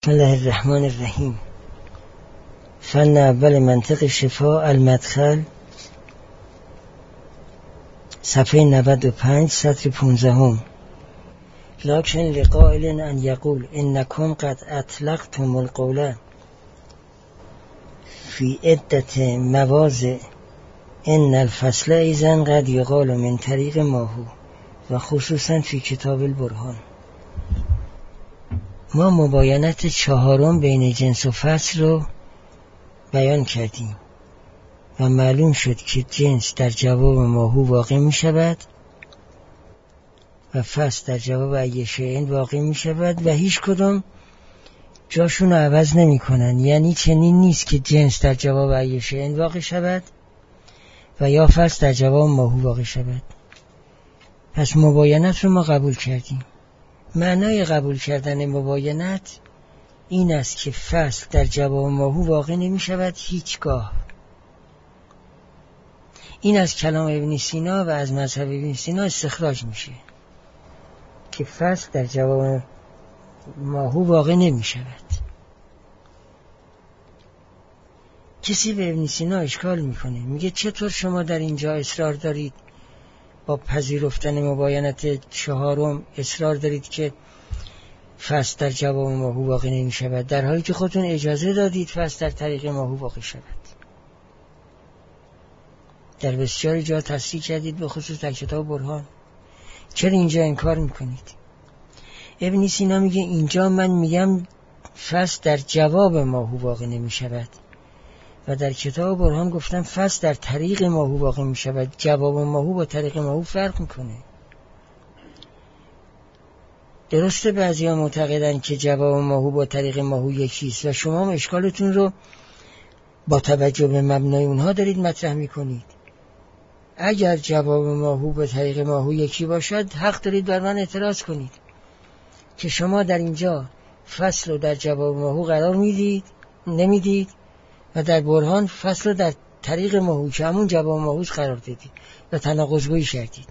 بسم الله الرحمن الرحیم. فن اول منطق شفا المدخل، صفحه 95 سطر 15. لکن لقائل ان یقول انکم قد اطلقتم القول فی عدة مواضع ان الفصل ایضا قد یقال من طریق ماهو و خصوصا فی کتاب البرهان. ما مباینت چهارم بین جنس و فصل رو بیان کردیم و معلوم شد که جنس در جواب ماهو واقع می شود و فصل در جواب ای شیء واقع می شود و هیچ کدام جاشون رو عوض نمی کنن. یعنی چنین نیست که جنس در جواب ای شیء واقع شود و یا فصل در جواب ماهو واقع شود. پس مباینت رو ما قبول کردیم. معنای قبول کردن مباینت این است که فصل در جواب ماهو واقع نمی شود هیچگاه. این از کلام ابن سینا و از مذهب ابن سینا استخراج میشه که فصل در جواب ماهو واقع نمی شود. کسی به ابن سینا اشکال میکنه، میگه چطور شما در اینجا اصرار دارید با پذیرفتن مباینت چهارم اصرار دارید که فصل در جواب ماهو واقع نمی شود، در حالی که خودتون اجازه دادید فصل در طریق ماهو واقع شود. در بسیاری جا تصریح کردید، به خصوص در کتاب برهان. چرا اینجا انکار میکنید؟ ابن سینا میگه اینجا من میگم فصل در جواب ماهو واقع نمی شود و در کتاب برهان گفتم فصل در طریق ماهو واقع می شود. جواب ماهو با طریق ماهو فرق میکنه. درسته بعضی ها معتقدن که جواب ماهو با طریق ماهو یکیست و شما هم اشکالتون رو با توجه به مبنای اونها دارید مطرح میکنید. اگر جواب ماهو با طریق ماهو یکی باشد حق دارید بر من اعتراض کنید که شما در اینجا فصل رو در جواب ماهو قرار نمیدید و در برهان فصل رو در طریق ماهو که همون جواب ماهوش قرار دادید و تناقض‌گویی کردید.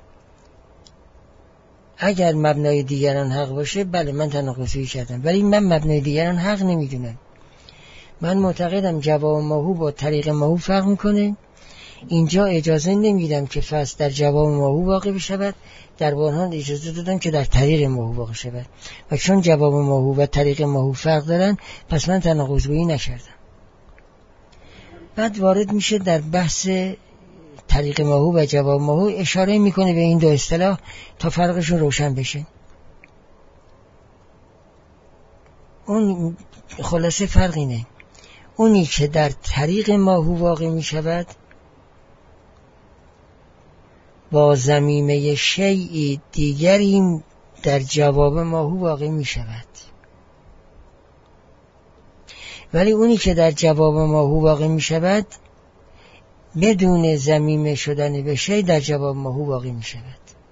اگر مبنای دیگران حق باشه بله من تناقض‌گویی کردم، ولی من مبنای دیگران حق نمیدونم. من معتقدم جواب ماهو با طریق ماهو فرق میکنه. اینجا اجازه نمیدم که فصل در جواب ماهو واقع بشود، در برهان اجازه دادم که در طریق ماهو واقع شود و چون جواب ماهو و طریق ماهو فرق دارن پس من تناقض‌گویی نکردم. بعد وارد میشه در بحث طریق ماهو و جواب ماهو، اشاره میکنه به این دو اصطلاح تا فرقشون روشن بشه. اون خلاصه فرق اینه، اونی که در طریق ماهو واقع میشود با ضمیمه شیء دیگری در جواب ماهو واقع میشود، ولی اونی که در جواب ماهو واقع میشود بدون ضمیمه شدن به شیء در جواب ماهو واقع میشود.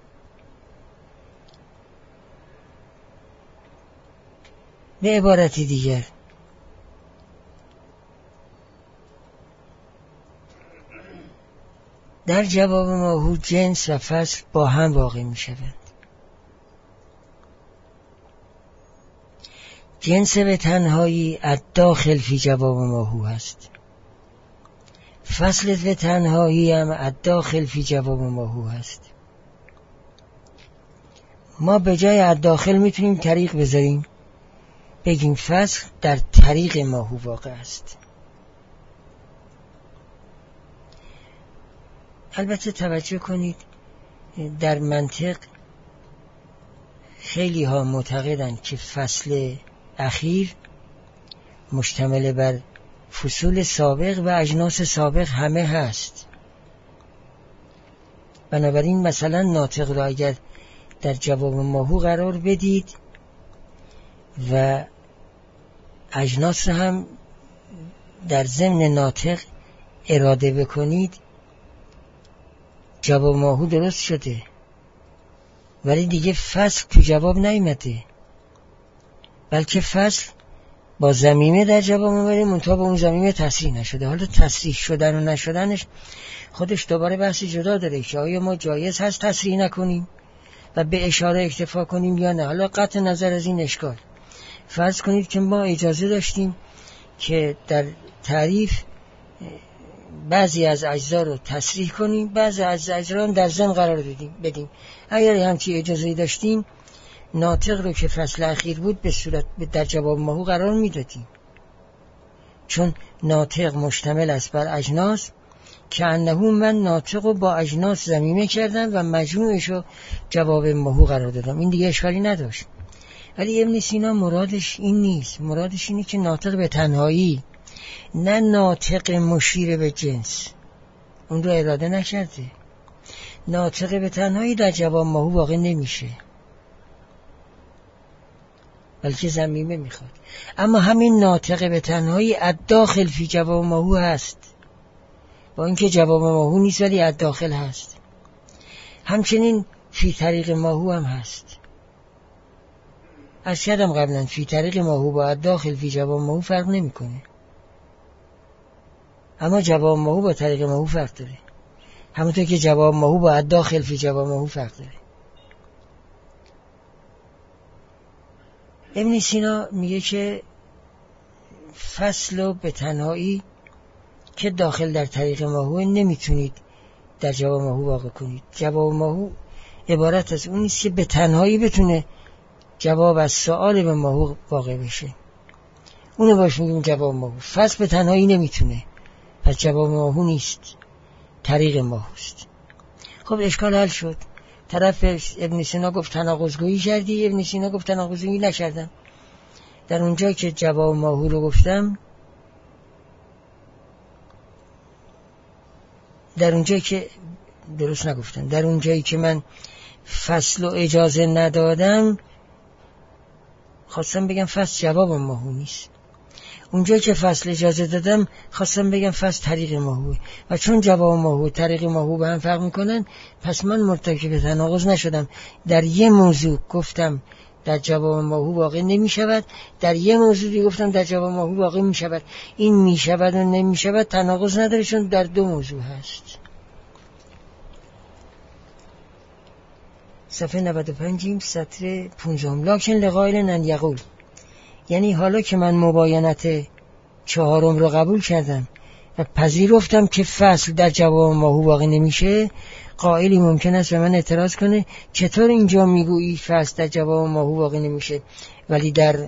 به عبارت دیگر در جواب ماهو جنس و فصل با هم واقع میشوند. جنس به تنهایی الداخل فی جواب ماهو هست، فصل به تنهایی هم الداخل فی جواب ماهو هست. ما به جای الداخل میتونیم طریق بذاریم، بگیم فصل در طریق ماهو واقع است. البته توجه کنید در منطق خیلی ها معتقدند که فصل اخیر مشتمل بر فصول سابق و اجناس سابق همه هست. بنابراین مثلا ناطق را اگر در جواب ماهو قرار بدید و اجناس را هم در ضمن ناطق اراده بکنید جواب ماهو درست شده، ولی دیگه فصل تو جواب نیامده، بلکه فصل با ضمیمه در جواب اومده منتها با اون ضمیمه تصریح نشده. حالا تصریح شدن و نشدنش خودش دوباره بحثی جدا داره که آیا ما جایز هست تصریح نکنیم و به اشاره اکتفا کنیم یا نه. حالا قطع نظر از این اشکال، فرض کنید که ما اجازه داشتیم که در تعریف بعضی از اجزا رو تصریح کنیم، بعضی از اجزا رو در ضمن قرار بدیم. اگر همچی اجازه داشتیم ناطق رو که فصل اخیر بود به صورت در جواب ماهو قرار میدادیم، چون ناطق مشتمل است بر اجناس که انه من ناطق رو با اجناس ضمیمه کردم و مجموعش رو جواب ماهو قرار دادم. این دیگه اشکالی نداشت. ولی ابن سینا مرادش این نیست. مرادش اینه که ناطق به تنهایی، نه ناطق مشیر به جنس، اون رو اراده نکرده. ناطق به تنهایی در جواب ماهو واقع نمیشه، بلکه ضمیمه میخواد. اما همین ناطق به تنهایی الداخل فی جواب ماهو هست، با اینکه جواب ماهو نیست ولی الداخل هست. همچنین فی طریق ماهو هم هست. از کردم قبلا فی طریق ماهو با الداخل فی جواب ماهو فرق نمیکنه، اما جواب ماهو با طریق ماهو فرق داره، همونطور که جواب ماهو با الداخل فی جواب ماهو فرق داره. ابن سینا میگه که فصل و به تنهایی که داخل در طریق ماهو نمیتونید در جواب ماهو واقع کنید. جواب ماهو عبارت از اون نیست که به تنهایی بتونه جواب از سوال به ماهو واقع بشه، اونو باش میگیم جواب ماهو. فصل به تنهایی نمیتونه، پس جواب ماهو نیست، طریق ماهوست. خب اشکال حل شد. طرف ابن سینا گفت تناقض‌گویی کردی، ابن سینا گفت تناقض‌گویی نکردم. در اونجا که جواب ماهو رو گفتم، در اونجایی که درست نگفتم، در اونجایی که من فصل و اجازه ندادم خواستم بگم فصل جواب ماهو نیست. اونجایی که فصل اجازه دادم خواستم بگم فصل طریق ماهو، و چون جواب ماهو طریق ماهو به هم فرق میکنن، پس من مرتکب تناقض نشدم. در یه موضوع گفتم در جواب ماهو واقع نمی شود، در یه موضوعی گفتم در جواب ماهو واقع می شود. این می شود و نمی شود تناقض نداره، چون در دو موضوع هست. صفحه 95 سطر 15. لکن لقائل ان یقول، یعنی حالا که من مباینت چهارم رو قبول کردم و پذیرفتم که فصل در جواب ماهو واقع نمیشه، قائلی ممکن است به من اعتراض کنه چطور اینجا میگویی فصل در جواب ماهو واقع نمیشه ولی در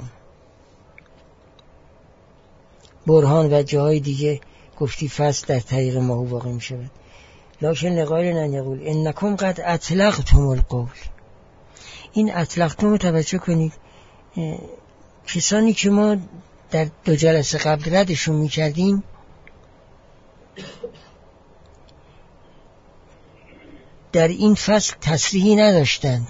برهان و جاهای دیگه گفتی فصل در طریق ماهو واقع میشه. لکن لقائل ان یقول انکم قد اطلقتم القول. این اطلقتم رو توجه کنید. کسانی که ما در 2 جلسه قبل ردشون میکردیم در این فصل تصریحی نداشتند،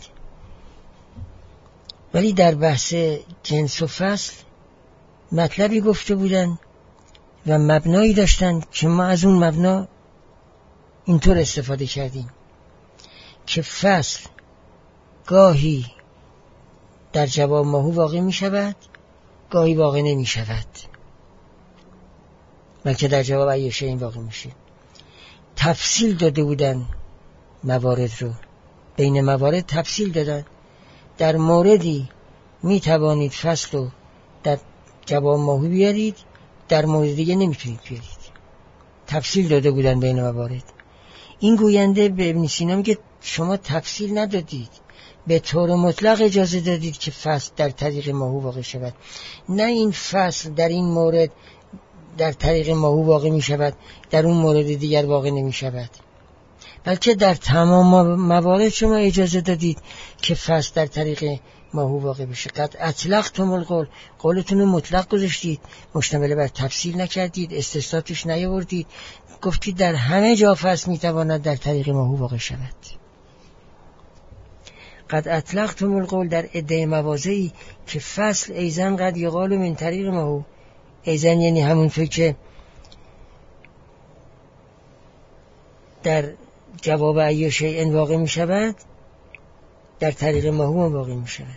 ولی در بحث جنس و فصل مطلبی گفته بودند و مبنایی داشتند که ما از اون مبنا اینطور استفاده کردیم که فصل گاهی در جواب ماهو واقع می شود، گاهی واقع نمی شود، بلکه در جواب ایشه این واقع میشه. تفصیل داده بودن موارد رو، بین موارد تفصیل دادن. در موردی می توانید فصل رو در جواب ماهو بیارید، در مورد دیگه نمیتونید بیارید. تفصیل داده بودن بین موارد. این گوینده به ابن سینا میگه شما تفصیل ندادید، به طور مطلق اجازه دادید که فصل در طریق ماهو واقع شود، نه این فصل در این مورد در طریق ماهو واقع می شود، در اون مورد دیگر واقع نمی شود، بلکه در تمام موارد شما اجازه دادید که فصل در طریق ماهو واقع بشه. قد اطلقتم القول، قولتون رو مطلق گذاشتید، مشتمل بر تفصیل نکردید، استثنا توش نیاوردید، گفتید در همه جا فصل می تواند در طریق ماهو واقع شود. قد اطلقتم القول در عده مواضعی که فصل ایزن قد یقال من طریق ماهو، ایزن یعنی همون فکر که در جواب ای شیء واقع می شود، در طریق ماهو هم واقع می شود.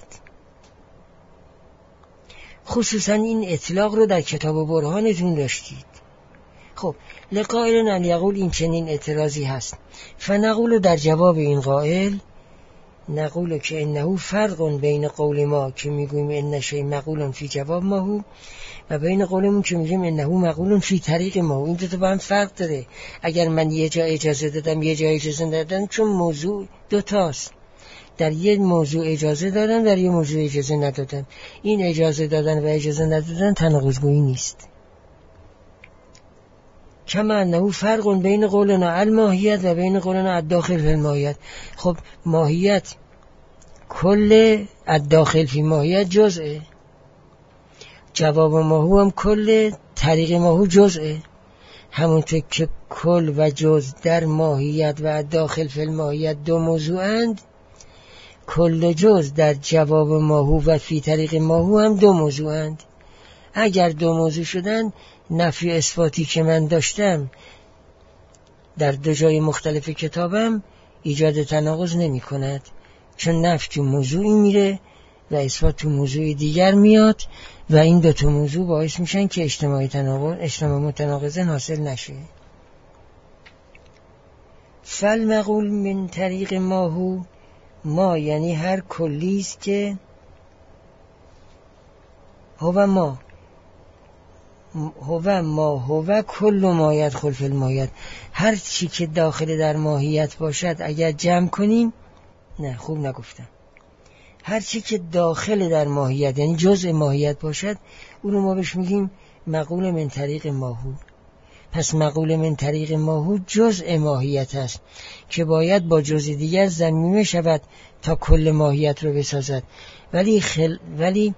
خصوصا این اطلاق رو در کتاب برهانتون داشتید. خب لقائل ان یقول این چنین اعتراضی هست، فنقول در جواب این قائل نقول که انه فرق بین قول ما که میگویم ان شیء مقول فی جواب ماهو و بین قولمون که میگیم انه مقول فی طریق ماهو. این دو تا با هم فرق داره. اگر من یه جا اجازه دادم یه جا اجازه ندادم، چون موضوع دو تاست، در یه موضوع اجازه دادم در یه موضوع اجازه ندادم. این اجازه دادن و اجازه ندادن تناقض‌گویی نیست. کما انه فرق بین قولنا الماهیت و بین قولنا الداخل فی الماهیت. خب ماهیت کل، الداخل فی ماهیت جزءه، جواب ماهو هم کل، طریق ماهو جزءه. همونطور که کل و جز در ماهیت و الداخل فی الماهیت دو موضوعند، کل و جز در جواب ماهو و فی طریق ماهو هم دو موضوعند. اگر دو موضوع شدن، نفی اثباتی که من داشتم در دو جای مختلف کتابم ایجاد تناقض نمی کند، چون نفی تو موضوعی میره و اثبات تو موضوع دیگر میاد و این دو تا موضوع باعث میشن که اجتماع متناقض حاصل نشه. فالمقول من طریق ماهو، ما یعنی هر کلی است که هو ما کل ما یدخل فی الماهیت. هر چی که داخل در ماهیت باشد، اگر جمع کنیم، نه خوب نگفتم، هر چی که داخل در ماهیت یعنی جزء ماهیت باشد، اون رو ما بهش میگیم مقول من طریق ماهو. پس مقول من طریق ماهو جزء ماهیت است که باید با جزء دیگر ضمیمه شود تا کل ماهیت رو بسازد. ولی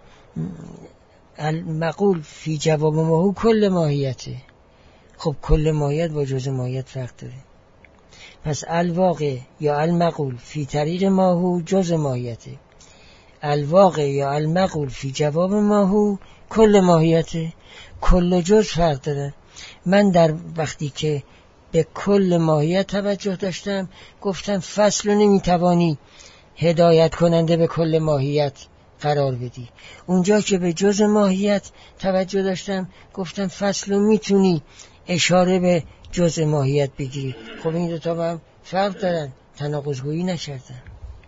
المقول فی جواب ماهو کل ماهیته. خب کل ماهیت با جزء ماهیت فرق داره. پس الواقع یا المقول فی طریق ماهو جزء ماهیته، الواقع یا المقول فی جواب ماهو کل ماهیته. کل و جز فرق داره. من در وقتی که به کل ماهیت توجه داشتم، گفتم فصل رو نمیتوانی هدایت کننده به کل ماهیت قرار بدی. اونجا که به جز ماهیت توجه داشتم، گفتم فصل رو میتونی اشاره به جز ماهیت بگیری. خب این دوتا با هم فرق دارن، تناقض‌گویی نکردن.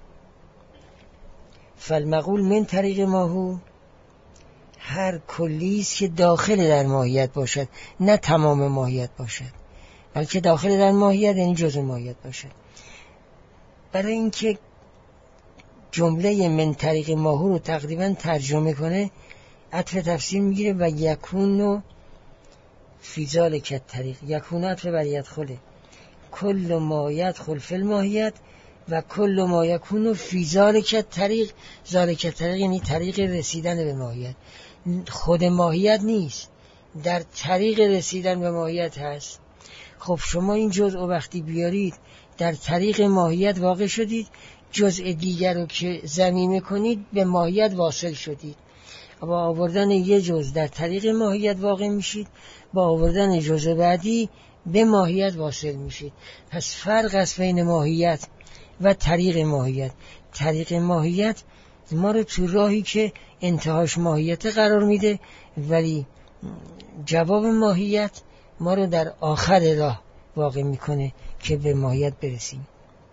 فالمقول من طریق ماهو، هر کلیست که داخل در ماهیت باشد، نه تمام ماهیت باشد، بلکه داخل در ماهیت یعنی جز ماهیت باشد. برای اینکه جمله من طریق ماهو رو تقریبا ترجمه کنه، عطف تفسیر میگیره و یکون فی ذالک الطریق. یکون عطف بر یدخله، کل ما یدخل فی الماهیت و کل ما یکون فی ذالک الطریق. ذالک الطریق یعنی طریق رسیدن به ماهیت، خود ماهیت نیست، در طریق رسیدن به ماهیت هست. خب شما این جزء وقتی بیارید در طریق ماهیت واقع شدید، جزء دیگر رو که ضمیمه کنید به ماهیت واصل شدید. با آوردن یه جزء در طریق ماهیت واقع میشید، با آوردن جزء بعدی به ماهیت واصل میشید. پس فرق است بین ماهیت و طریق ماهیت. طریق ماهیت ما رو تو راهی که انتهاش ماهیت قرار میده، ولی جواب ماهیت ما رو در آخر راه واقع میکنه که به ماهیت برسیم.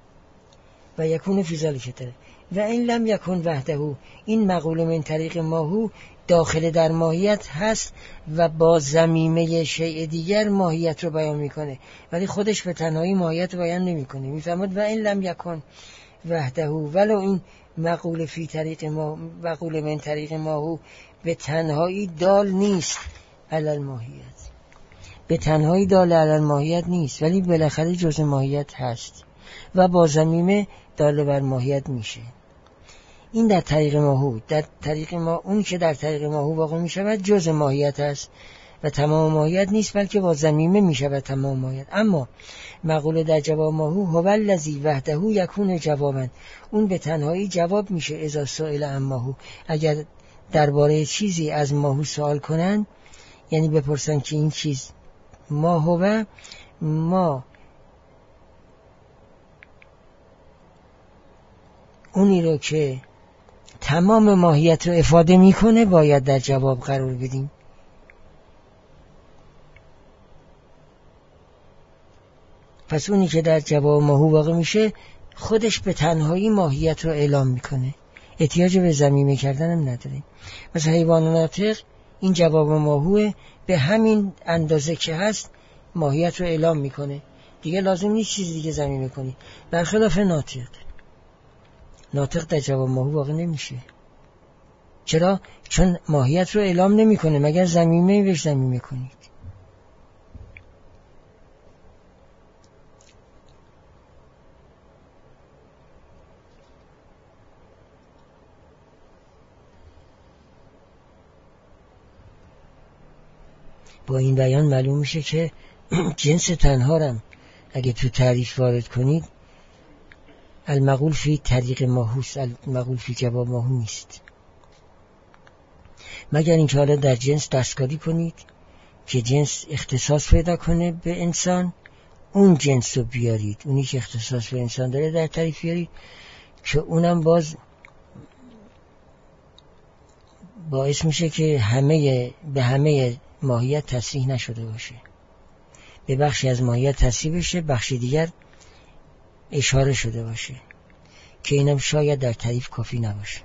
و یکون فی ذالک الطریق و این لم یکن وحده. این مقول من طریق ماهو داخل در ماهیت هست و با ضمیمه شیء دیگر ماهیت رو بیان میکنه، ولی خودش به تنهایی ماهیت رو بیان نمیکنه. میفهمد و این لم یکن وحده، ولو این مقول فی طریق ما، مقول من طریق ماهو به تنهایی دال نیست علی الماهیت، به تنهایی دال علی الماهیت نیست، ولی بالاخره جزء ماهیت هست و با ضمیمه دال بر ماهیت میشه. این در طریق ماهو، در طریق ما، اون که در طریق ماهو واقع میشود جزء ماهیت هست و تمام ماهیت نیست، بلکه با ضمیمه میشود تمام ماهیت. اما مقوله در جواب ماهو هو الذی وحده یکون جوابا، اون به تنهایی جواب میشه. اذا سئل عن ماهو، اگر درباره چیزی از ماهو سوال کنن، یعنی بپرسن که این چیز ما هو، ما اونی رو که تمام ماهیت رو افاده میکنه باید در جواب قرار بدیم. پس اونی که در جواب ماهو واقع میشه خودش به تنهایی ماهیت رو اعلام میکنه، احتیاج به ضمیمه کردن هم نداره. مثلا حیوان ناطق این جواب ماهوه، به همین اندازه که هست ماهیت رو اعلام میکنه، دیگه لازم نیست چیز دیگه ضمیمه کنی. برخلاف ناطق در جواب ماهو واقع نمیشه. چرا؟ چون ماهیت رو اعلام نمیکنه مگر ضمیمه بهش ضمیمه کنید. با این بیان معلوم میشه که جنس تنها رم اگه تو تعریف وارد کنید المقول فی طریق ماهوست، المقول فی جواب ماهو نیست، مگر اینکه حالا در جنس دستکاری کنید که جنس اختصاص پیدا کنه به انسان، اون جنس رو بیارید، اونی که اختصاص به انسان داره در تعریف بیارید که اونم باز باعث میشه که به همه ماهیت تصریح نشده باشه، به بخشی از ماهیت تصریح بشه، بخشی دیگر اشاره شده باشه که اینم شاید در تعریف کافی نباشه.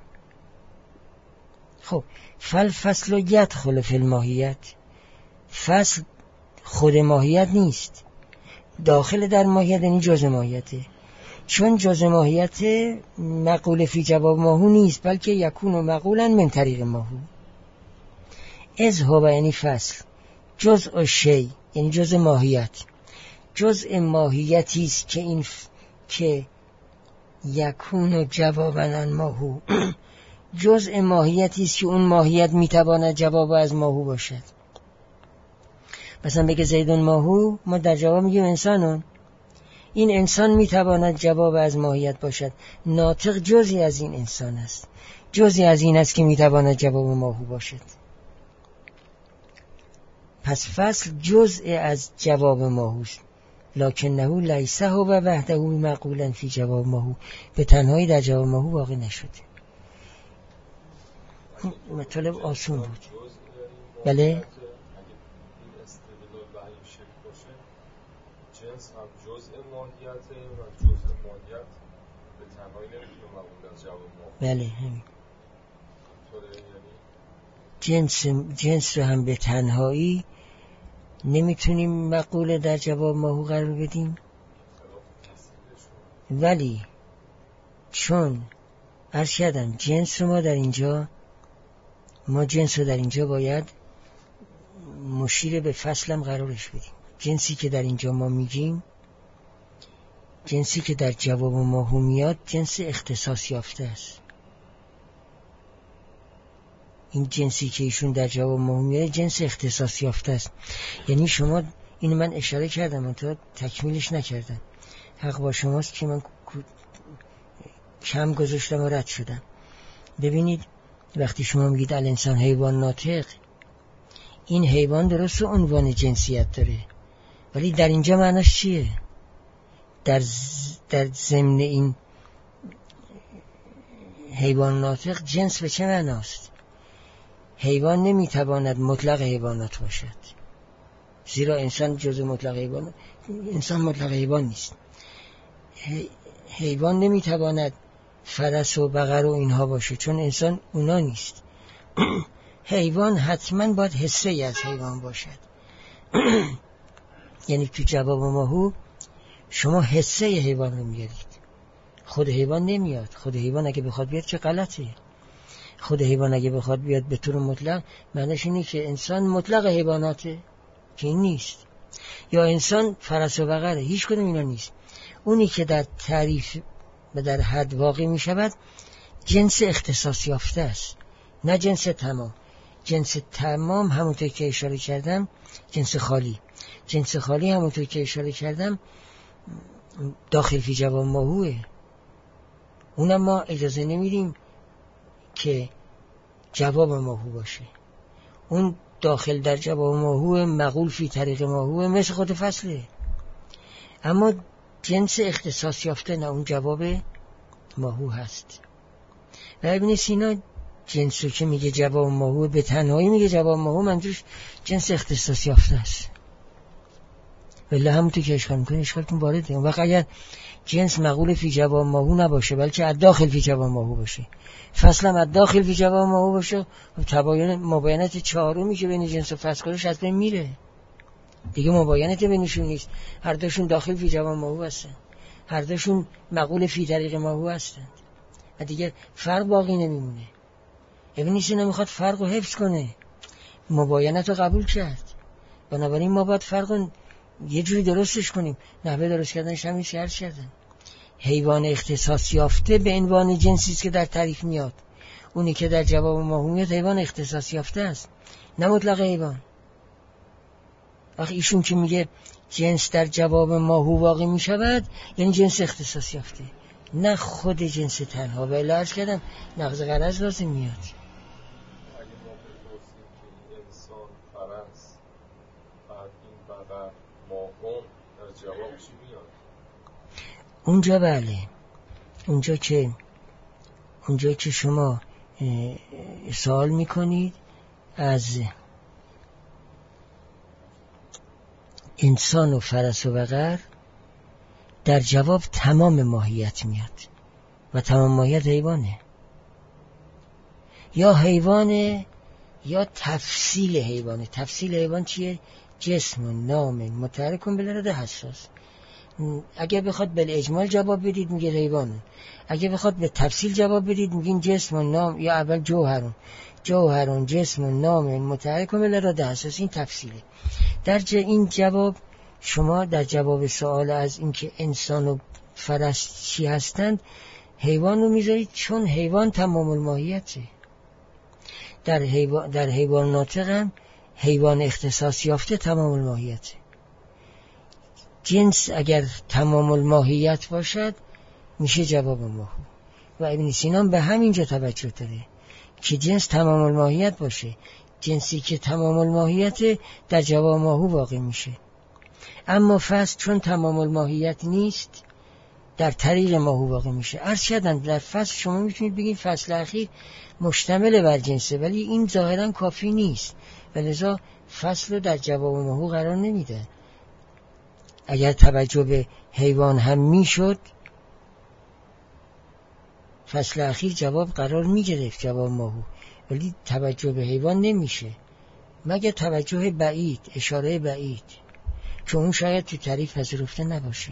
خب فصل و یدخل فی الماهیت، فصل خود ماهیت نیست، داخل در ماهیت یعنی جزء ماهیته، چون جزء ماهیت مقول فی جواب ماهو نیست بلکه یکون و مقولا من طریق ماهو. از هو یعنی فصل، جزء شی یعنی جزء ماهیت، جزء ماهیتی است که این که یکون و جوابا ماهو جزء ماهیتی است که اون ماهیت میتواند جواب از ماهو باشد. مثلا بگه زیدون ماهو، ما در جواب میگیم انسانون، این انسان میتواند جواب از ماهیت باشد. ناطق جزئی از این انسان است، جزئی از این است که میتواند جواب ماهو باشد. پس فصل جزء از جواب ماهوست، لکنه لیس هو وحده مقولا فی جواب ماهو، به تنهایی در جواب ماهو واقع نشده. مطلب آسون بود. بله جنس هم جزء ماهیته و جزء ماهیت به تنهایی نمیتونه مقول از جواب ماهو. بله همین. جنس رو هم به تنهایی نمیتونیم مقوله در جواب ماهو قرار بدیم، ولی چون عرض کردم جنس رو ما جنس رو در اینجا باید مشیر به فصلم قرارش بدیم. جنسی که در اینجا ما میگیم، جنسی که در جواب ماهو میاد، جنس اختصاص یافته است. این جنسی که ایشون در جواب ماهو میاد جنس اختصاص یافته است. یعنی شما، اینو من اشاره کردم منتها تکمیلش نکردم، حق با شماست که من کم گذاشتم و رد شدم. ببینید وقتی شما میگید الانسان حیوان ناطق، این حیوان درست عنوان جنسیت داره، ولی در اینجا معناش چیه؟ در ضمن این حیوان ناطق جنس به چه معناست؟ حیوان نمیتواند مطلق حیوانات باشد، زیرا انسان جزء مطلق حیوان، انسان مطلق حیوان نیست. حیوان نمیتواند فرس و بقر و اینها باشه، چون انسان اونا نیست. حیوان حتما باید حصه ای از حیوان باشد. یعنی تو جواب ماهو شما حصه حیوان رو میارید، خود حیوان نمیاد. خود حیوان اگه بخواد بیاد چه غلطه. خود حیوان اگه بخواد بیاد به طور مطلق، معنیش اینه که انسان مطلق حیواناته، که این نیست. یا انسان فرس و بقره، هیچ کدوم اینا نیست. اونی که در تعریف و در حد واقع می شود جنس اختصاص یافته است، نه جنس تمام. جنس تمام همونطور که اشاره کردم جنس خالی، جنس خالی همونطور که اشاره کردم داخل فی جواب ماهوه. اونم ما اجازه نمیدیم که جواب ماهو باشه. اون داخل در جواب ماهوه، مقول فی طریق ماهوه، مثل خود فصله. اما جنس اختصاص یافته نه، اون جواب ماهو هست. و ابن سینا جنسو که میگه جواب ماهو، به تنهایی میگه جواب ماهو، منظورش جنس اختصاص یافته است. ولی همونطور که اشکال میکنه اشکال کن وارده. اون وقت اگر جنس مقول فی جواب ماهو نباشه بلکه الداخل فی جواب ماهو باشه، فصل هم الداخل فی جواب ماهو باشه، تباین مباینت چهارمی که بین جنس و فصل کارش از بین میره دیگه. مباینت بینشون نیست، هر دوشون داخل فی جواب ماهو هستن، هر دوشون مقول فی طریق ماهو هستند و دیگه فرق باقی نمیمونه. ابن سینا میخواد فرق رو حفظ کنه، مباینت رو قبول کرد، بنابراین ما باید فرق رو یه جوری درستش کنیم. نحوه درست کردنش همین شرط کردن. حیوان اختصاص یافته به عنوان جنسی است که در تعریف میاد، اونی که در جواب ماهو میاد حیوان اختصاص یافته است، نه مطلق حیوان. وقتی ایشون که میگه جنس در جواب ماهو واقع میشود یعنی جنس اختصاص یافته، نه خود جنس تنها. و الا عرض کردم نقض غرض لازم میاد. اگه ما بپرسیم که انسان فرس بعد این بقر ماهون در جواب چی میاد؟ اونجا بله، اونجا که شما سوال میکنید از انسان و فرس و بقر، در جواب تمام ماهیت میاد و تمام ماهیت حیوانه، یا حیوانه یا تفصیل حیوانه. تفصیل حیوان چیه؟ جسم و نام متحرک بالإراده حساس. اگه بخواد بالاجمال جواب بدید میگه حیوانه، اگه بخواد به تفصیل جواب بدید میگین جسم و نام، یا اول جوهرون جسم و نام متحرک بالإراده حساس. این تفصیله. در این جواب شما در جواب سوال از اینکه انسان و فرس چی هستند حیوان رو میذارید، چون حیوان تمام الماهیته. در حیوان ناطق هم حیوان اختصاص یافته تمام الماهیته. جنس اگر تمام الماهیت باشد میشه جواب ماهو. و ابن سینا به همینجا توجه داره که جنس تمام الماهیت باشه. جنسی که تمام الماهیت در جواب ماهو واقع میشه. اما فصل چون تمام الماهیت نیست در طریق ماهو واقع میشه. عرض کردن در فصل شما میتونید بگید فصل اخیر مشتمل بر جنسه، ولی این ظاهرا کافی نیست و لذا فصل رو در جواب ماهو قرار نمیده. اگر توجه به حیوان هم میشد فصل اخیر جواب قرار میگرفت، جواب ماهو، ولی توجه به حیوان نمیشه مگر توجه بعید، اشاره بعید، که اون شاید تو تعریف پذیرفته نباشه.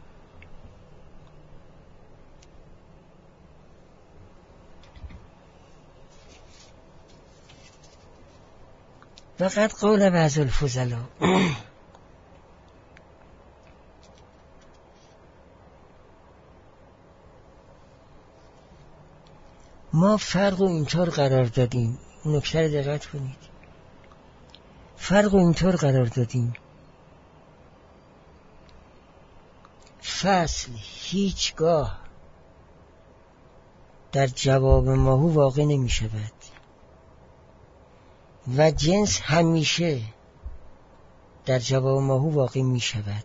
وقد قول بعض الفضلا ما فرق رو اینطور قرار دادیم، نکته رو دقت کنید، فرق رو اینطور قرار دادیم فصل هیچگاه در جواب ماهو واقع نمی شود و جنس همیشه در جواب ماهو واقع می شود.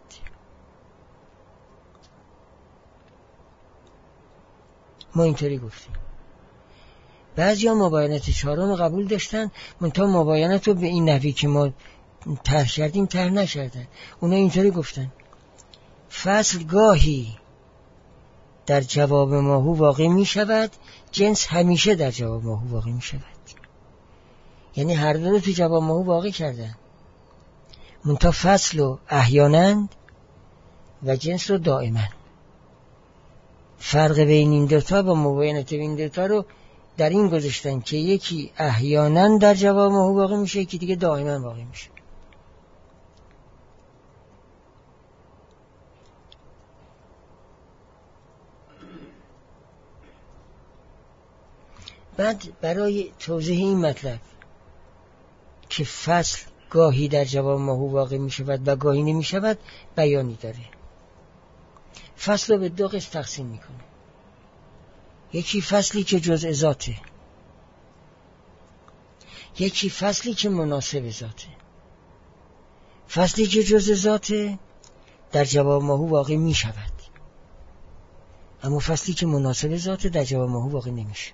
ما اینطوری گفتیم. بعضی ها مباینت چهارم قبول داشتن، منتها مباینت رو به این نحوی که ما طرح کردیم طرح نکردن. اونا اینطوری گفتن فصل گاهی در جواب ماهو واقع می شود، جنس همیشه در جواب ماهو واقع می شود. یعنی هر دو رو تو جواب ماهو واقع کردن، منتها فصل رو احیانا و جنس رو دائما. فرق بین این دوتا با مباینت بین دوتا رو در این گذاشتن که یکی احیانا در جواب ماهو واقع میشه، یکی دیگه دائما واقع میشه. بعد برای توضیح این مطلب که فصل گاهی در جواب ماهو واقع می شود و گاهی نمی شود بیانی داره. فصل رو به دو قسم تقسیم می کنه. یکی فصلی که جزء ذاته، یکی فصلی که مناسب ذاته. فصلی که جزء ذاته در جواب ماهو واقع می شود، اما فصلی که مناسب ذاته در جواب ماهو واقع نمیشه.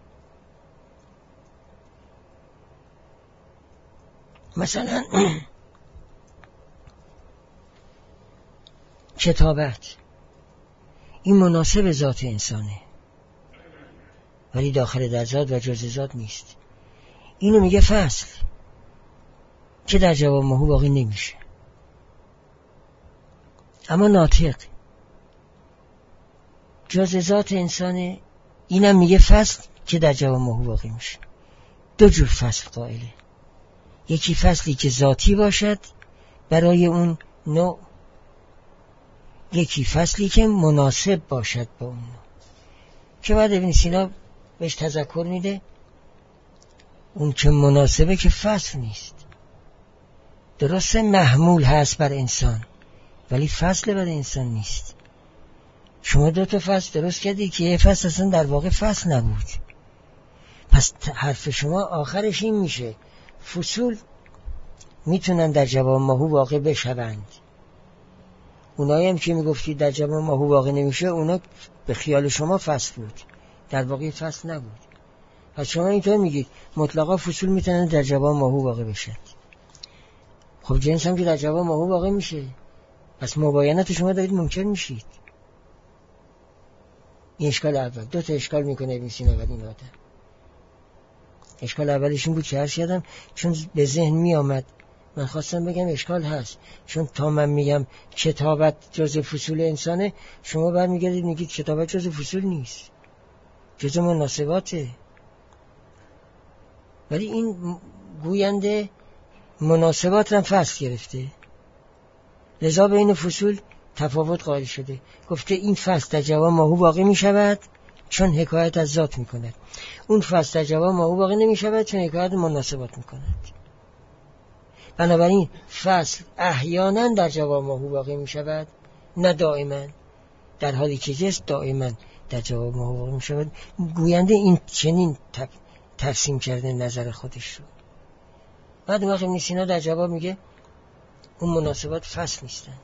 مثلا کتابت این مناسب ذات انسانه ولی داخل در ذات و جز ذات نیست. اینو میگه فصل که در جواب ماهو واقع نمیشه. اما ناطق جز ذات انسانه، اینم میگه فصل که در جواب ماهو واقع میشه. دو جور فصل قائله. یکی فصلی که ذاتی باشد برای اون نوع، یکی فصلی که مناسب باشد با اون نوع. که بعد ابن سینا بهش تذکر میده اون که مناسبه که فصل نیست. درسته محمول هست بر انسان ولی فصل بر انسان نیست. شما دو تا فصل درست کردی که یه فصل اصلا در واقع فصل نبود. پس حرف شما آخرش این میشه فصول میتونن در جواب ماهو واقع بشوند. اونایی هم که میگفتید در جواب ماهو واقع نمیشه، اونا به خیال شما فصل بود، در واقع فصل نبود. پس شما اینطور میگید مطلقا فصول میتونن در جواب ماهو واقع بشن. خب جنس هم که در جواب ماهو واقع میشه، پس مباینت شما دارید منکر میشید. این اشکال اول. دو تا اشکال میکنه ابن سینا ولی این آدم. اشکال اولش این بود که عرض کردم چون به ذهن می آمد من خواستم بگم اشکال هست، چون تا من میگم کتابت جز فصول انسانه، شما برمیگردید میگید کتابت جز فصول نیست، جز مناسباته. ولی این گوینده مناسبات را فصل گرفته، لذا بین فصول تفاوت قائل شده. گفته این فصل در جواب ماهو واقع می شود چون حکایت از ذات می کند، اون فصل در جواب ماهو واقع نمی شود چون حکایت مناسبات می کند. بنابراین فصل احیانا در جواب ماهو واقع می شود، نه دائما، در حالی که جنس دائما در جواب ماهو واقع می شود. گوینده این چنین ترسیم کرده نظر خودش رو. بعد وقت ابن سینا در جواب میگه اون مناسبات فصل نیستند.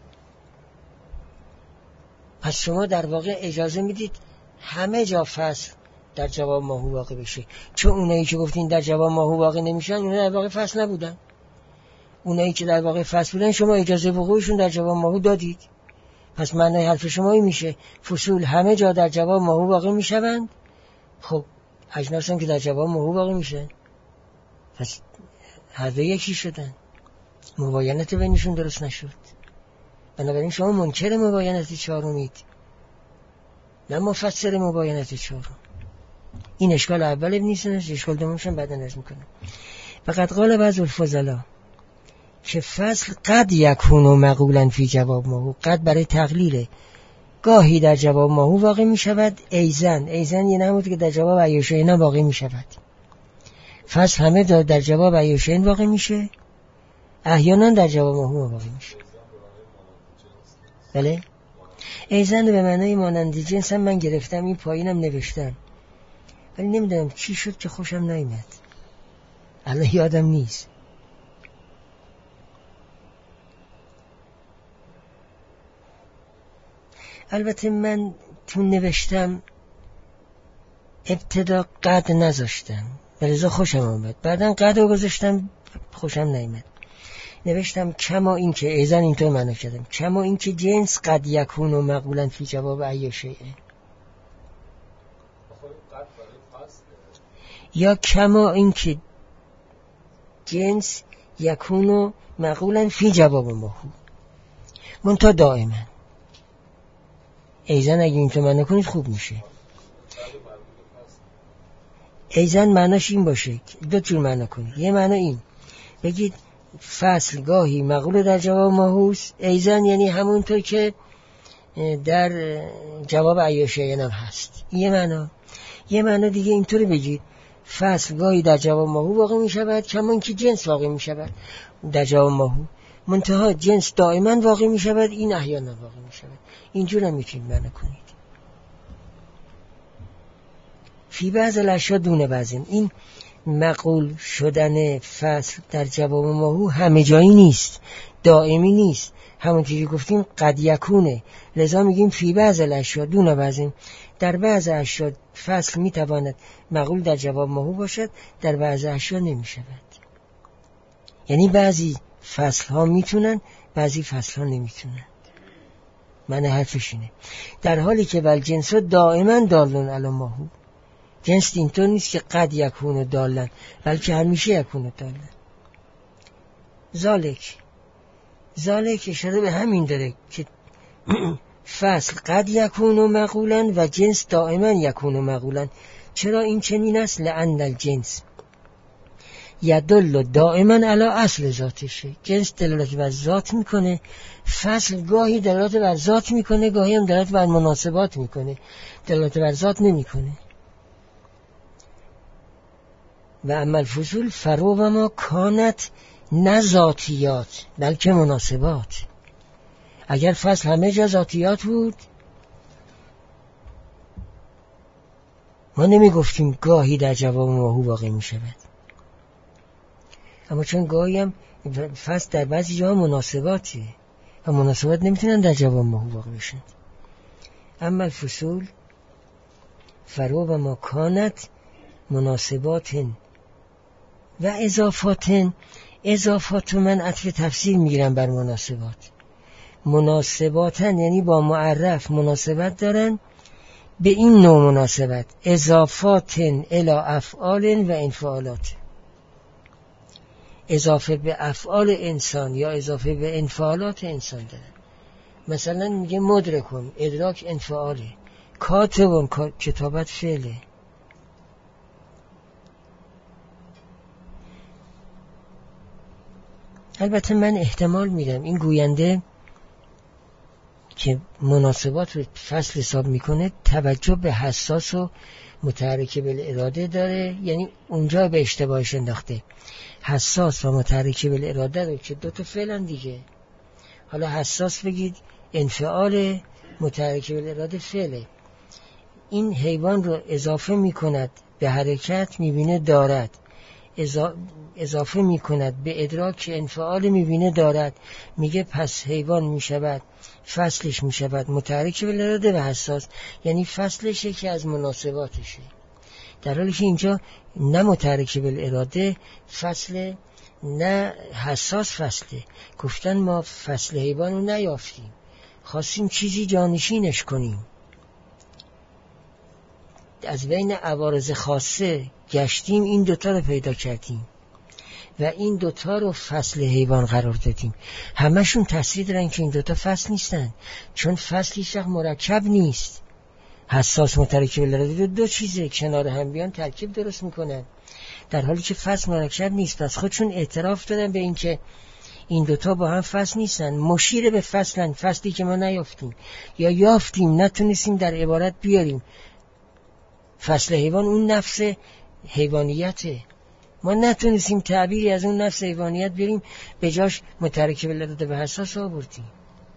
پس شما در واقع اجازه میدید همه جا فصل در جواب ماهو واقع بشه، چون اونایی که گفتین در جواب ماهو واقع نمیشن اونا در واقع فصل نبودن. اونایی که در واقع فصل بودن شما اجازه وقوعشون در جواب ماهو دادید. پس معنی حرف شما این میشه فصول همه جا در جواب ماهو واقع میشوند. خب اجناس هم که در جواب ماهو واقع میشن، پس هر دو یکی شدن، مباینت بینشون درست نشد. بنابراین شما منکر مباینت چهارمید، نه مفسر مباینت چهارم. این اشکال اول نیست، اشکال دومش هم بعدا عرض میکنم. فقط قال بعض الفضلا که فصل قد یکون مقولا فی جواب ماهو، قد برای تقلیله، گاهی در جواب ماهو واقع می شود. ایزن یه نمود که در جواب ایوشین واقع می شود. فصل همه در جواب ایوشین واقع میشه، احیانا در جواب ماهو واقع میشه. بله؟ ایزن به معنای مانند جنس هم من گرفتم، این پایینم نوشتم، ولی نمیدونم چی شد که خوشم نیامد، الان یادم نیست. البته من تو نوشتم ابتدا قد نذاشتم ولذا خوشم آمد، بعدن قد رو گذاشتم خوشم نیامد. نوشتم کما این که ایزن اینطور معنی کردم، کما این که جنس قد یکون و مقبولا فی جواب ای شیء، یا کما این که جنس یکون و مقبولا فی جواب ماهو منتها دائما. ایزن اگه اینطور معنی کنید خوب میشه. ایزن معناش این باشه، دو جور معنی کنید. یه معنی این بگید فصل گاهی مقبول در جواب ماهوست، ایزن یعنی همونطور که در جواب ایوشین هم هست، یه معنی. یه معنی دیگه اینطوری بگید فصل گاهی در جواب ماهو واقع می شود کمان که جنس واقع می شود در جواب ماهو، منتها جنس دائما واقع می شود، این احیانا واقع می شود. اینجور هم میتونید معنی کنید. فی بعض الاشیاء دون بعضین، این مقول شدن فصل در جواب ماهو همه جایی نیست، دائمی نیست، همونطوری که گفتیم قد یکونه، لذا میگیم فی بعض الاشیاء دون بعضین، در بعض اشیاء فصل میتواند مقول در جواب ماهو باشد، در بعض اشیاء نمیشود. یعنی بعضی فصل ها میتونن، بعضی فصل ها نمیتونن. من حرفش اینه. در حالی که والجنس دائما دالون علی ما هو، جنس اینطور نیست که قد یکون دالن، بلکه همیشه یکون دالن. ذالک اشاره به همین داره که فصل قد یکون مقولا و جنس دائما یکون مقولا. چرا این چنین است؟ لأن الجنس یدل دائما علی اصل ذاتشه. جنس دلالت بر ذات میکنه، فصل گاهی دلالت بر ذات میکنه، گاهی هم دلالت بر مناسبات میکنه، دلالت بر ذات نمیکنه. و اما الفصول فرو و ما کانت نه ذاتیات بلکه مناسبات. اگر فصل همه جا ذاتیات بود ما نمی گفتیم گاهی در جواب ماهو واقع می شود. اما چون گاهی هم فصل در بعضی جا مناسباته و مناسبات نمیتونن در جواب ماهو واقع بشن. اما الفصول فرو و ما کانت مناسبات و اضافات من عطف تفسیر میگیرن بر مناسبات. مناسباتن یعنی با معرف مناسبت دارن به این نوع مناسبت، اضافات الی افعال و انفعالات، اضافه به افعال انسان یا اضافه به انفعالات انسان دارن. مثلا میگه مدرکون، ادراک انفعاله، کاتبون، کتابت فعله. البته من احتمال میدم این گوینده که مناسبات رو فصل حساب میکنه توجه به حساس و متحرک بالاراده داره، یعنی اونجا به اشتباهش انداخته. حساس و متحرک بالاراده رو که دو تا فعلن دیگه. حالا حساس بگید انفعال، متحرک بالاراده فعله. این حیوان رو اضافه میکند به حرکت، میبینه دارد. اضافه میکند به ادراک، انفعال میبینه دارد. میگه پس حیوان میشود، فصلش میشود متحرک بالاراده و حساس، یعنی فصلشه که از مناسباتشه. در حالی که اینجا نه متحرک بالاراده فصل، نه حساس فصله. گفتن ما فصل حیوان رو نیافتیم، خواستیم چیزی جانشینش کنیم، از بین عوارض خاصه گشتیم، این دوتا رو پیدا کردیم و این دوتا رو فصل حیوان قرار دادیم. همشون تصریح دارن که این دوتا فصل نیستن، چون فصل هیچ وقت مرکب نیست. حساس متحرک بالاراده دو چیزه کنار هم بیان ترکیب درست میکنن، در حالی که فصل مرکب نیست. پس خودشون اعتراف دادن به این که این دوتا با هم فصل نیستن، مشیر به فصلن، فصلی که ما نیافتیم یا یافتیم نتونستیم در عبارت بیاریم. فصل حیوان اون نفس حیوانیته، ما نتونستیم تعبیری از اون نفس حیوانیت بیاریم، به جاش متحرک بالاراده و حساس آوردیم.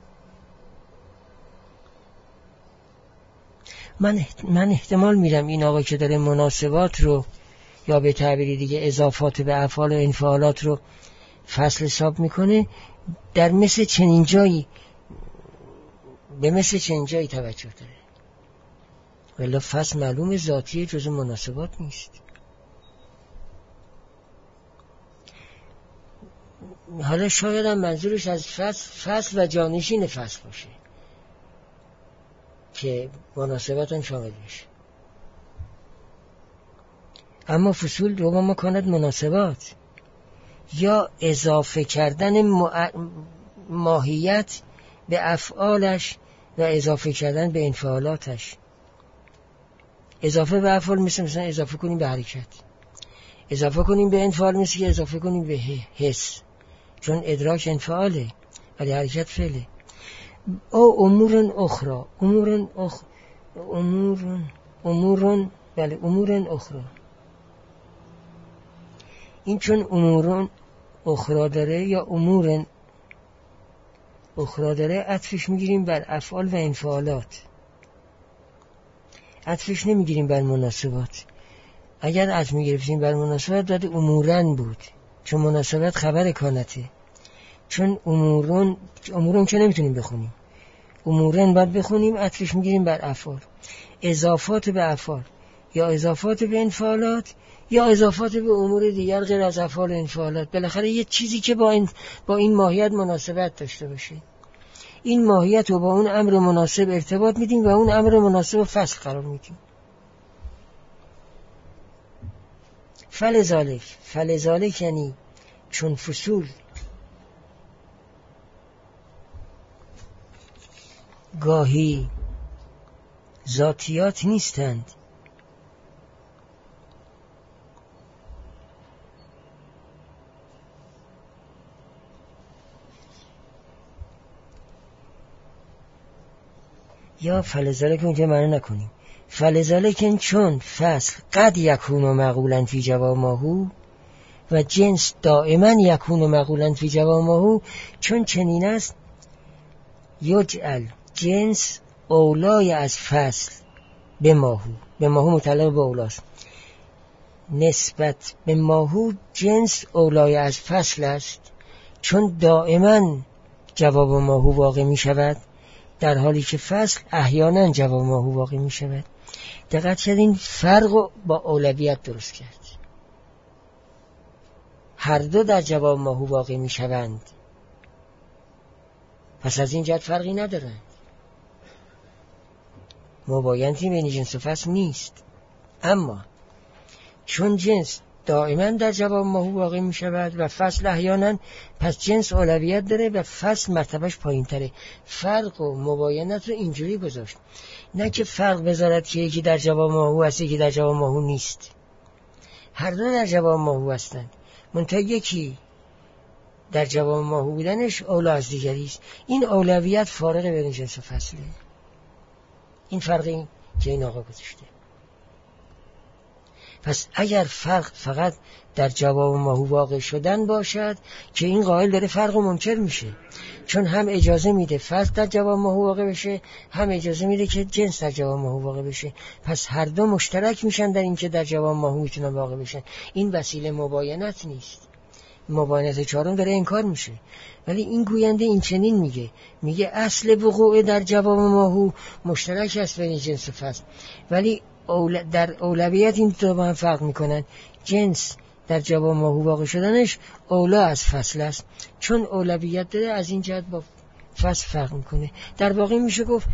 من احتمال میدم این آقا که داره مناسبات رو یا به تعبیری دیگه اضافات به افعال و انفعالات رو فصل حساب میکنه، در مثل چنین جایی به مثل چنین جایی توجه داره. ولی فصل معلوم ذاتیه، جزء مناسبات نیست. حالا شاید هم منظورش از فصل و جانشین فصل باشه که مناسبات هم شامل بشه. اما فصول رو ما کند مناسبات یا اضافه کردن ماهیت به افعالش و اضافه کردن به انفعالاتش. اضافه به افعال مثلا اضافه کنیم به حرکت، اضافه کنیم به انفعال مثل که اضافه کنیم به حس، چون ادراک انفعاله ولی حرکت فعله. او امور اخرى، امور اخرى. این چون امور اخرى داره یا امور اخرى داره، عطفش میگیریم بر افعال و انفعالات، عطفش نمیگیریم بر مناسبات. اگر عطف میگرفتیم بر مناسبات باید امورن بود، چون مناسبت خبر کانته. چون امورون که نمیتونیم بخونیم، امورن باید بخونیم، عطفش میگیریم بر افعال. اضافات به افعال یا اضافات به انفعالات یا اضافات به امور دیگر غیر از افعال و انفعالات، بالاخره یه چیزی که با این ماهیت مناسبت داشته باشه. این ماهیت رو با اون امر مناسب ارتباط میدیم و اون امر مناسب رو فصل قرار میدیم. فلذالک یعنی چون فصول گاهی ذاتیات نیستند، یا فلذالک اونجا معنی نکنیم. فلذالک چون فصل قد یکون معقولا فی جوامه و جنس دائما یکون معقولا فی جوامه، چون چنین است یجعل جنس اولای از فصل به ماهو متعلق به اولاست، نسبت به ماهو جنس اولای از فصل است، چون دائما جواب ماهو واقع می شود در حالی که فصل احیانا جواب ماهو واقع می شود. دقت کردین فرق رو با اولویت درست کرد. هر دو در جواب ماهو واقع می شوند، پس از این جهت فرقی ندارند. مباینتی بین جنس و فصل نیست، اما چون جنس دائما در جواب ماهو واقع می شود و فصل احیانا، پس جنس اولویت داره و فصل مرتبهش پایین تره. فرق و مباینت رو اینجوری گذاشت، نه که فرق بذارد که یکی در جواب ماهو هست یکی در جواب ماهو نیست. هر دو در جواب ماهو هستند، منتها یکی در جواب ماهو بودنش اولا از دیگری است. این اولویت فارق بین جنس و فصله. این فرقی که این آقا گذاشته. پس اگر فرق فقط در جواب ماهو واقع شدن باشد که این قائل داره فرق و منکر میشه، چون هم اجازه میده فصل در جواب ماهو واقع بشه، هم اجازه میده که جنس در جواب ماهو واقع بشه. پس هر دو مشترک میشن در این که در جواب ماهو میتونن واقع بشن. این وسیله مباینت نیست. مباینت چهارم داره انکار میشه. ولی این گوینده این چنین میگه اصل وقوع در جواب ماهو مشترک است بین جنس و فصل، ولی در اولویت این دو با هم فرق میکنن. جنس در جواب ماهو واقع شدنش اولا از فصل است، چون اولویت داره از این جهت با فصل فرق میکنه. در واقع میشه گفت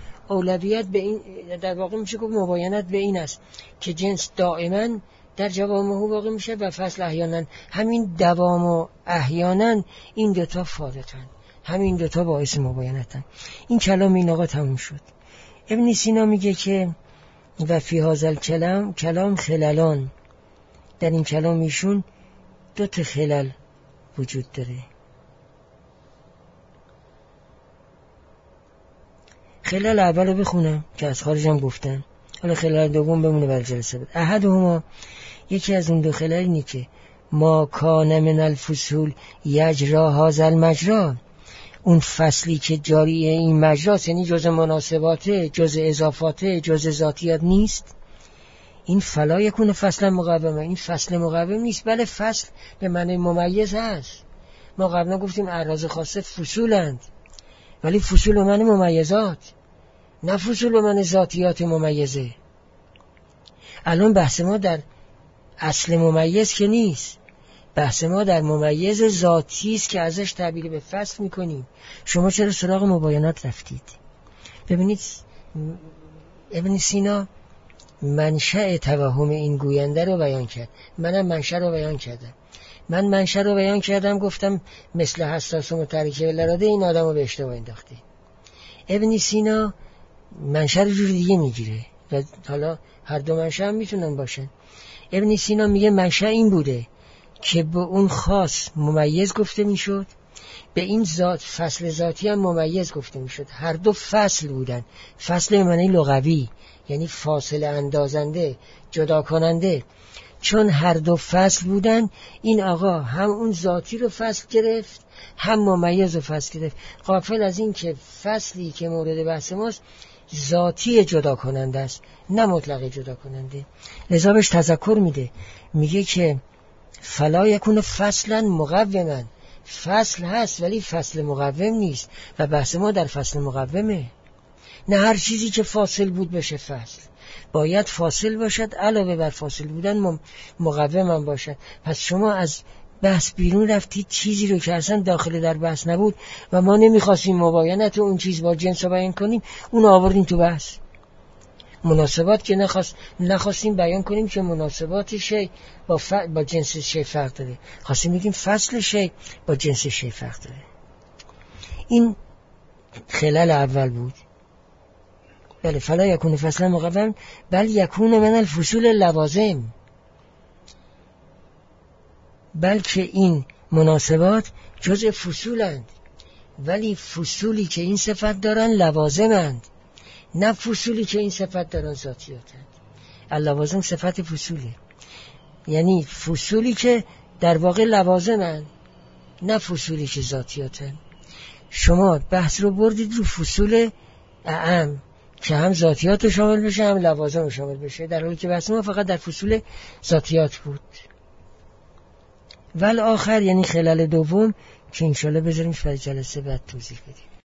مباینت به این است که جنس دائما در جواب ماهو واقع میشه و فصل احیانا. همین دوام و احیانا این دوتا فارقن، همین دوتا باعث مباینتن. این کلام این آقا تموم شد. ابن سینا میگه که و فی هذا کلام خللان، در این کلام ایشون دو تا خلل وجود داره. خلل اول رو بخونم که از خارجم گفتم، حالا خلل دوم بمونه برای جلسه بعد. احدهما، یکی از اون دو خلل اینه که ما کان من الفصول یجرا هذا المجرا، اون فصلی که جاری این مجراست، یعنی جز مناسباته، جز اضافاته، جز ذاتیات نیست، این فلا یکون فصل مقومه، این فصل مقوم نیست، بله فصل به معنی ممیز هست. ما قبلا گفتیم اعراض خاصه فصولند، ولی فصول به معنی ممیزات، نه فصول به معنی ذاتیات ممیزه. الان بحث ما در اصل ممیز که نیست، بحث ما در ممیز ذاتی است که ازش تعبیر به فصل میکنیم. شما چرا سراغ مباینات رفتید؟ ببینید ابن سینا منشأ توهم این گوینده رو بیان کرد، منم منشأ رو بیان کردم. من منشأ رو بیان کردم، گفتم مثل حساس و متحرک بالاراده این آدم رو به اشتباه انداخته. ابن سینا منشأ رو جور دیگه میگیره و حالا هر دو منشأ هم میتونن باشن. ابن سینا میگه منشأ این بوده که به اون خاص ممیز گفته میشد، به این ذات فصل ذاتی هم ممیز گفته میشد. هر دو فصل بودن. فصل به معنی لغوی یعنی فاصله اندازنده، جدا کننده. چون هر دو فصل بودن، این آقا هم اون ذاتی رو فصل گرفت هم ممیز رو فصل گرفت، غافل از این که فصلی که مورد بحث ماست ذاتی جدا کننده است نه مطلق جدا کننده. لذا بهش تذکر میده، میگه که فلا یکون فصلا مقوما، فصل هست ولی فصل مقوم نیست و بحث ما در فصل مقومه. نه هر چیزی که فاصل بود بشه فصل، باید فاصل باشد علاوه بر فاصل بودن مقوم هم باشد. پس شما از بحث بیرون رفتید چیزی رو که اصلا داخل در بحث نبود و ما نمیخواستیم مباینت اون چیز با جنس رو بیان کنیم، اون آوردیم تو بحث. مناسبات که نخواستیم بیان کنیم که مناسبات شی با جنس شی فرق داره، خواستیم بگیم فصل شی با جنس شی فرق داره. این خلل اول بود. بله، فلا یکون فصلا مقوم بل یکون من الفصول لوازم، بلکه این مناسبات جزء فصولند، ولی فصولی که این صفت دارن لوازمند، نه فصولی که این صفت دارن ذاتیاتند. اللوازم صفت فصوله، یعنی فصولی که در واقع لوازمند، نه فصولی که ذاتیاتند. شما بحث رو بردید رو فصول اعم که هم ذاتیات رو شامل بشه هم لوازم رو شامل بشه، در حالی که بحث ما فقط در فصول ذاتیات بود. ول آخر یعنی خلل دوم که انشالله بذاریمش برای جلسه بعد توضیح بدیم.